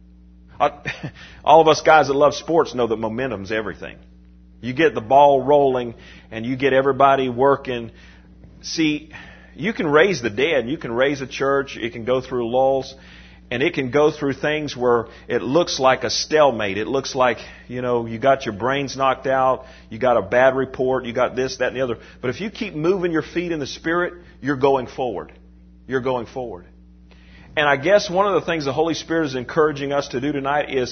A: All of us guys that love sports know that momentum's everything. You get the ball rolling and you get everybody working. See, you can raise the dead. You can raise a church. It can go through lulls. And it can go through things where it looks like a stalemate. It looks like, you know, you got your brains knocked out. You got a bad report. You got this, that, and the other. But if you keep moving your feet in the Spirit, you're going forward. You're going forward. And I guess one of the things the Holy Spirit is encouraging us to do tonight is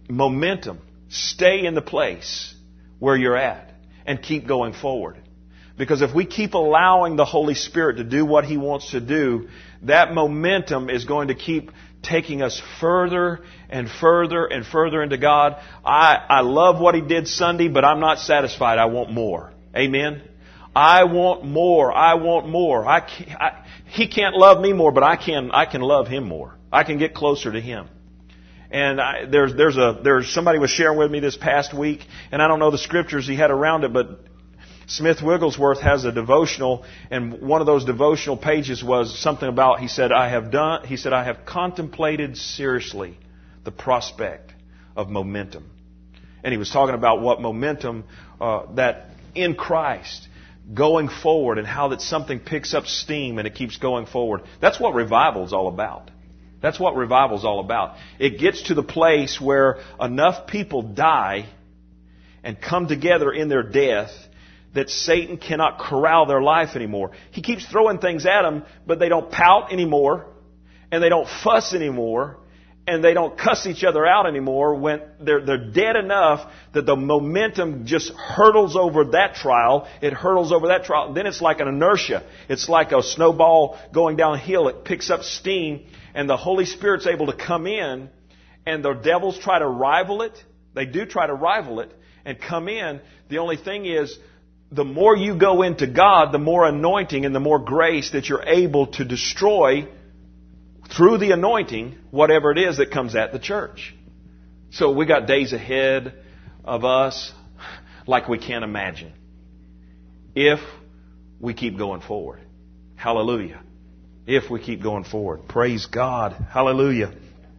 A: momentum. Stay in the place where you're at and keep going forward. Because if we keep allowing the Holy Spirit to do what He wants to do, that momentum is going to keep taking us further and further and further into God. I, I love what He did Sunday, but I'm not satisfied. I want more. Amen? I want more. I want more. I can't, I, He can't love me more, but I can, I can love Him more. I can get closer to Him. And I, there's, there's a, there's somebody was sharing with me this past week, and I don't know the scriptures he had around it, but Smith Wigglesworth has a devotional, and one of those devotional pages was something about, he said, I have done, he said, I have contemplated seriously the prospect of momentum. And he was talking about what momentum, uh, that in Christ, going forward, and how that something picks up steam and it keeps going forward. That's what revival is all about. That's what revival is all about. It gets to the place where enough people die and come together in their death that Satan cannot corral their life anymore. He keeps throwing things at them, but they don't pout anymore, and they don't fuss anymore, and they don't cuss each other out anymore when they're, they're dead enough that the momentum just hurtles over that trial. It hurtles over that trial. Then it's like an inertia. It's like a snowball going downhill. It picks up steam, and the Holy Spirit's able to come in, and the devils try to rival it. They do try to rival it and come in. The only thing is, the more you go into God, the more anointing and the more grace that you're able to destroy through the anointing whatever it is that comes at the church. So we got days ahead of us like we can't imagine if we keep going forward. Hallelujah. If we keep going forward. Praise God. Hallelujah.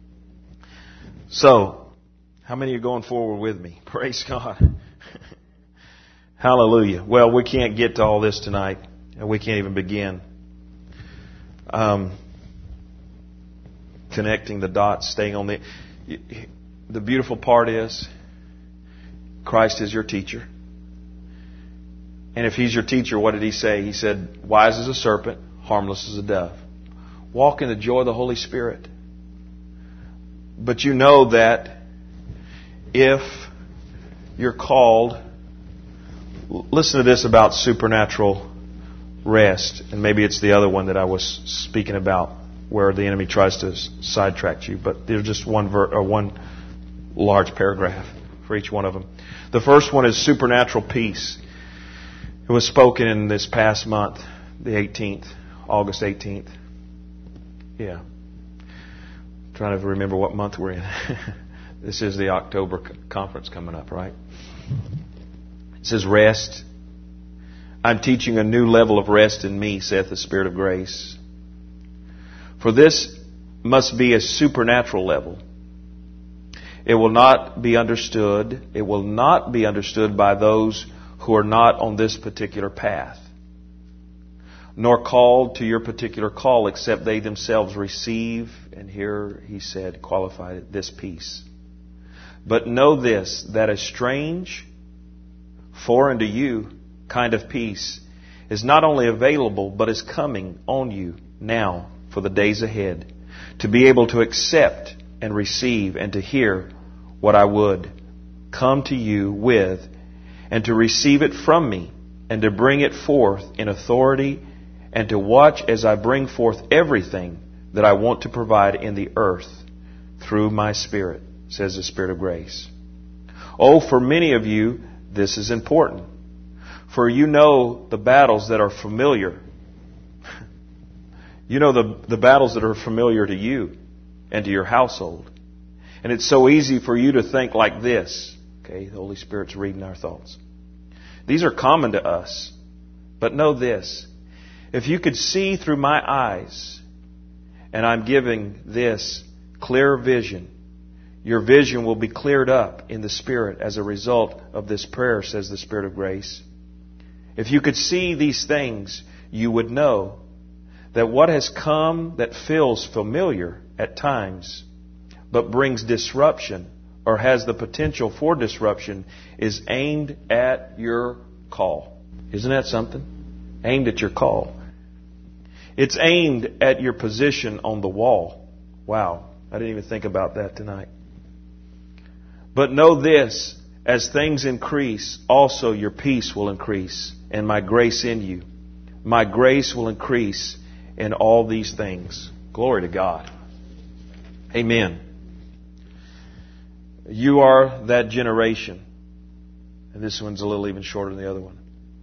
A: So, how many are going forward with me? Praise God. Hallelujah. Well, we can't get to all this tonight, and we can't even begin. Um, connecting the dots, staying on the... The beautiful part is, Christ is your teacher. And if He's your teacher, what did He say? He said, wise as a serpent, harmless as a dove. Walk in the joy of the Holy Spirit. But you know that if you're called... Listen to this about supernatural rest. And maybe it's the other one that I was speaking about, where the enemy tries to sidetrack you. But there's just one ver- or one large paragraph for each one of them. The first one is supernatural peace. It was spoken in this past month, the eighteenth, August eighteenth. Yeah. I'm trying to remember what month we're in. This is the October conference coming up, right? It says, rest. I'm teaching a new level of rest in me, saith the Spirit of grace. For this must be a supernatural level. It will not be understood. It will not be understood by those who are not on this particular path, nor called to your particular call, except they themselves receive, and here he said, qualified it, this peace. But know this, that a strange, foreign to you kind of peace is not only available, but is coming on you now for the days ahead, to be able to accept and receive and to hear what I would come to you with, and to receive it from me, and to bring it forth in authority, and to watch as I bring forth everything that I want to provide in the earth through my Spirit, says the Spirit of grace. Oh, for many of you, this is important. For you know the battles that are familiar. You know the, the battles that are familiar to you and to your household. And it's so easy for you to think like this. Okay, the Holy Spirit's reading our thoughts. These are common to us. But know this. If you could see through my eyes, and I'm giving this clear vision, your vision will be cleared up in the Spirit as a result of this prayer, says the Spirit of grace. If you could see these things, you would know that what has come that feels familiar at times, but brings disruption, or has the potential for disruption, is aimed at your call. Isn't that something? Aimed at your call. It's aimed at your position on the wall. Wow, I didn't even think about that tonight. But know this, as things increase, also your peace will increase, and my grace in you. My grace will increase in all these things. Glory to God. Amen. You are that generation. And this one's a little even shorter than the other one.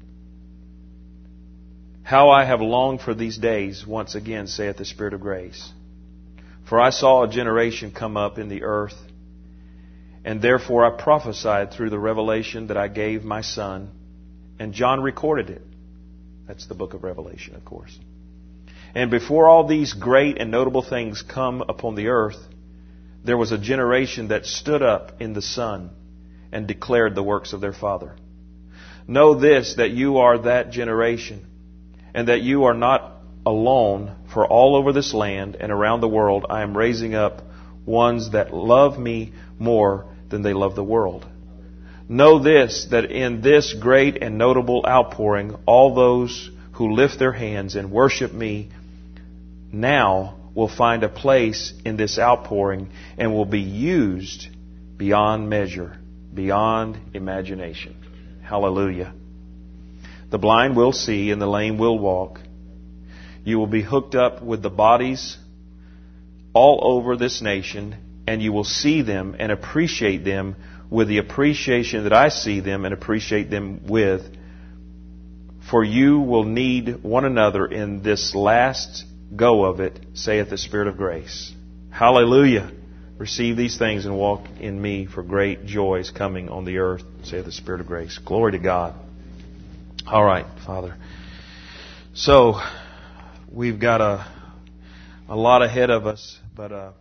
A: How I have longed for these days, once again, saith the Spirit of grace. For I saw a generation come up in the earth, and therefore I prophesied through the revelation that I gave my Son, and John recorded it. That's the book of Revelation, of course. And before all these great and notable things come upon the earth, there was a generation that stood up in the sun and declared the works of their Father. Know this, that you are that generation, and that you are not alone, for all over this land and around the world I am raising up ones that love me more than they love the world. Know this, that in this great and notable outpouring, all those who lift their hands and worship me now will find a place in this outpouring and will be used beyond measure, beyond imagination. Hallelujah. The blind will see and the lame will walk. You will be hooked up with the bodies all over this nation, and you will see them and appreciate them with the appreciation that I see them and appreciate them with. For you will need one another in this last go of it, saith the Spirit of grace. Hallelujah. Receive these things and walk in me, for great joy is coming on the earth, saith the Spirit of grace. Glory to God. All right, Father. So, we've got a a lot ahead of us, but uh,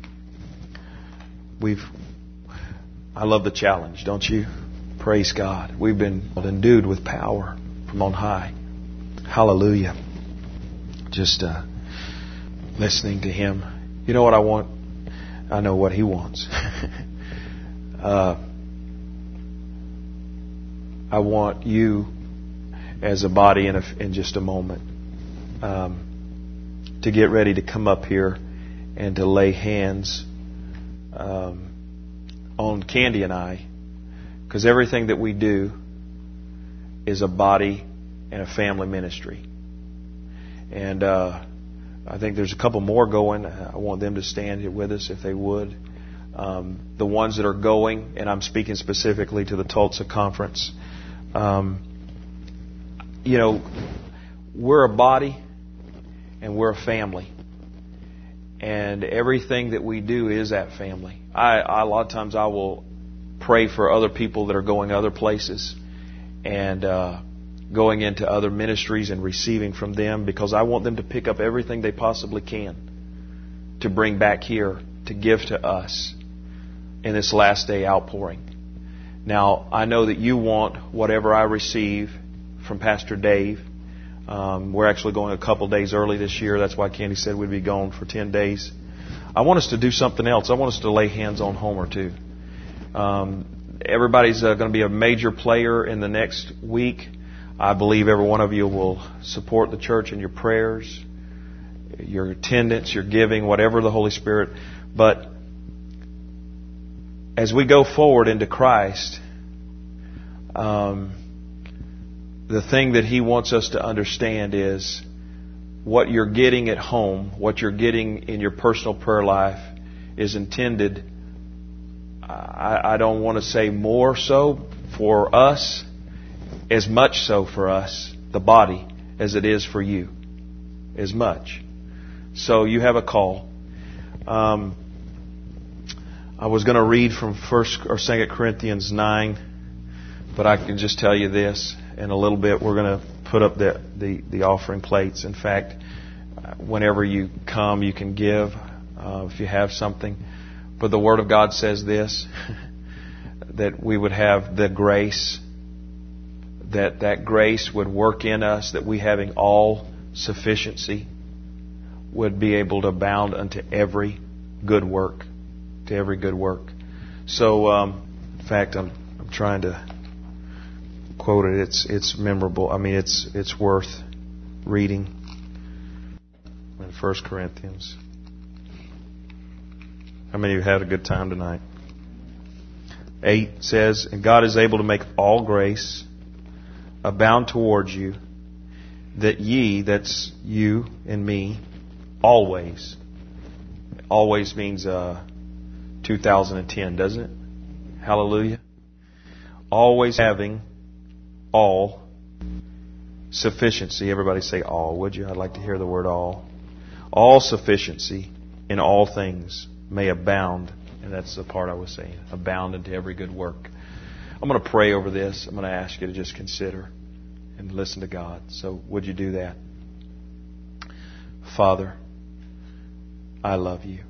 A: we've. I love the challenge, don't you? Praise God. We've been endued with power from on high. Hallelujah. Just uh, listening to Him. You know what I want? I know what He wants. uh, I want you as a body in, a, in just a moment um, to get ready to come up here and to lay hands um, on Candy and I, because everything that we do is a body and a family ministry. And uh, I think there's a couple more going. I want them to stand here with us if they would. Um, the ones that are going, and I'm speaking specifically to the Tulsa conference. Um, you know, we're a body and we're a family. And everything that we do is that family. I, I a lot of times I will pray for other people that are going other places and uh, going into other ministries and receiving from them, because I want them to pick up everything they possibly can to bring back here to give to us in this last day outpouring. Now, I know that you want whatever I receive from Pastor Dave. Um, we're actually going a couple days early this year. That's why Candy said we'd be gone for ten days. I want us to do something else. I want us to lay hands on Homer too. Um, everybody's uh, going to be a major player in the next week. I believe every one of you will support the church in your prayers, your attendance, your giving, whatever the Holy Spirit. But as we go forward into Christ, um, the thing that He wants us to understand is what you're getting at home, what you're getting in your personal prayer life is intended, I, I don't want to say more so for us, as much so for us, the body, as it is for you. As much. So you have a call. Um, I was going to read from First or Second Corinthians nine, but I can just tell you this. In a little bit, we're going to put up the, the, the offering plates. In fact, whenever you come, you can give uh, if you have something. But the Word of God says this, that we would have the grace, that that grace would work in us, that we having all sufficiency would be able to abound unto every good work, to every good work. So, um, in fact, I'm, I'm trying to quote it. It's it's memorable. I mean, it's it's worth reading. In First Corinthians. How many of you had a good time tonight? Eight says, "And God is able to make all grace abound towards you, that ye, that's you and me, always, always means uh, two thousand ten, doesn't it? Hallelujah. Always having all sufficiency. Everybody say all, would you? I'd like to hear the word all. All sufficiency in all things may abound. And that's the part I was saying. Abound into every good work. I'm going to pray over this. I'm going to ask you to just consider and listen to God. So would you do that? Father, I love you.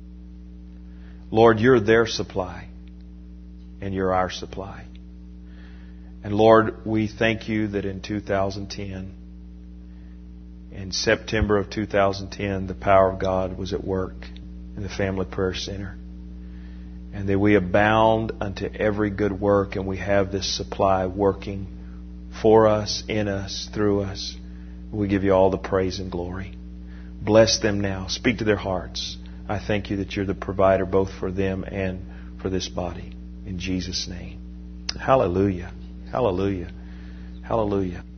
A: Lord, you're their supply, and you're our supply. And Lord, we thank you that in two thousand ten, in September of two thousand ten, the power of God was at work in the Family Prayer Center. And that we abound unto every good work, and we have this supply working for us, in us, through us. We give you all the praise and glory. Bless them now. Speak to their hearts. I thank you that you're the provider both for them and for this body. In Jesus' name. Hallelujah. Hallelujah. Hallelujah.